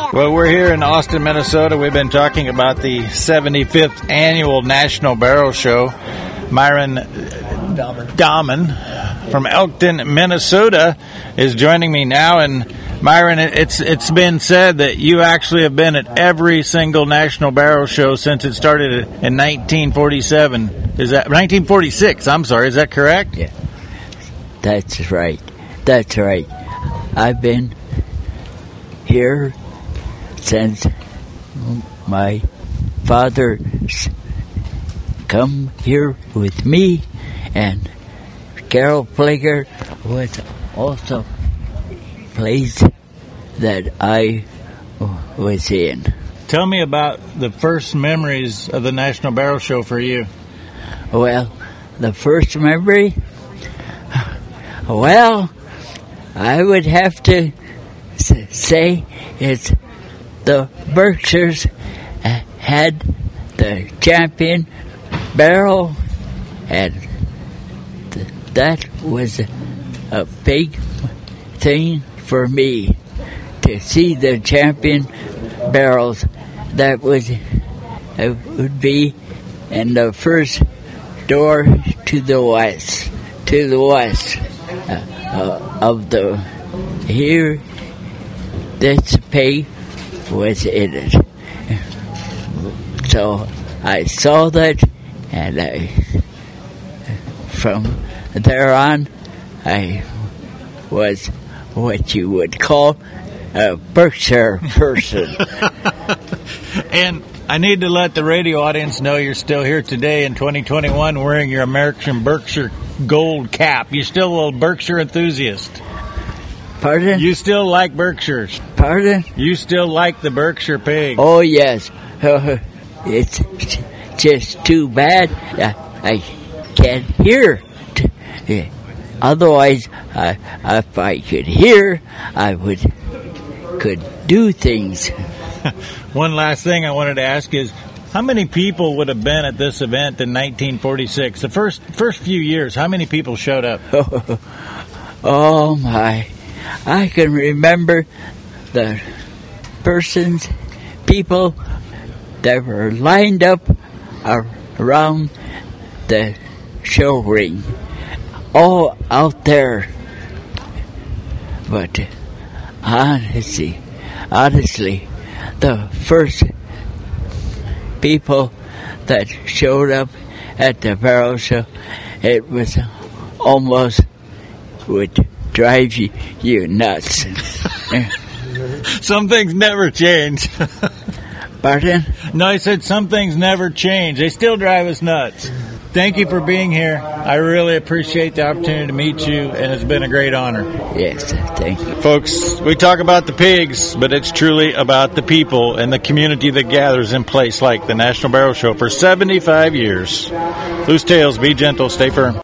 Well, we're here in Austin, Minnesota. We've been talking about the 75th Annual National Barrel Show. Myron Dahman from Elkton, Minnesota is joining me now. And Myron, it's been said that you actually have been at every single National Barrel Show since it started in 1947. Is that 1946? I'm sorry. Is that correct? Yeah, that's right. That's right. I've been here since my father come here with me, and Carol Plager was also place that I was in. Tell me about the first memories of the National Barrel Show for you. Well, the first memory, well, I would have to say it's the Berkshires had the champion barrel, and that was a big thing for me to see the champion barrels. That would be in the first door to the west of the here. This pay was in it. So I saw that, and from there on, I was what you would call a Berkshire person. And I need to let the radio audience know you're still here today in 2021 wearing your American Berkshire gold cap. You're still a little Berkshire enthusiast. Pardon? You still like Berkshires? Pardon? You still like the Berkshire pig? Oh, yes. It's just too bad I can't hear. Otherwise, if I could hear, I could do things. One last thing I wanted to ask is, how many people would have been at this event in 1946? The first few years, how many people showed up? Oh, my. I can remember the people that were lined up around the show ring, all out there. But honestly, the first people that showed up at the barrel show, it was almost would drive you nuts. Some things never change. Pardon? No, I said some things never change. They still drive us nuts. Thank you for being here. I really appreciate the opportunity to meet you, and it's been a great honor. Yes, thank you. Folks, we talk about the pigs, but it's truly about the people and the community that gathers in place like the National Barrel Show for 75 years. Loose tails, be gentle, stay firm.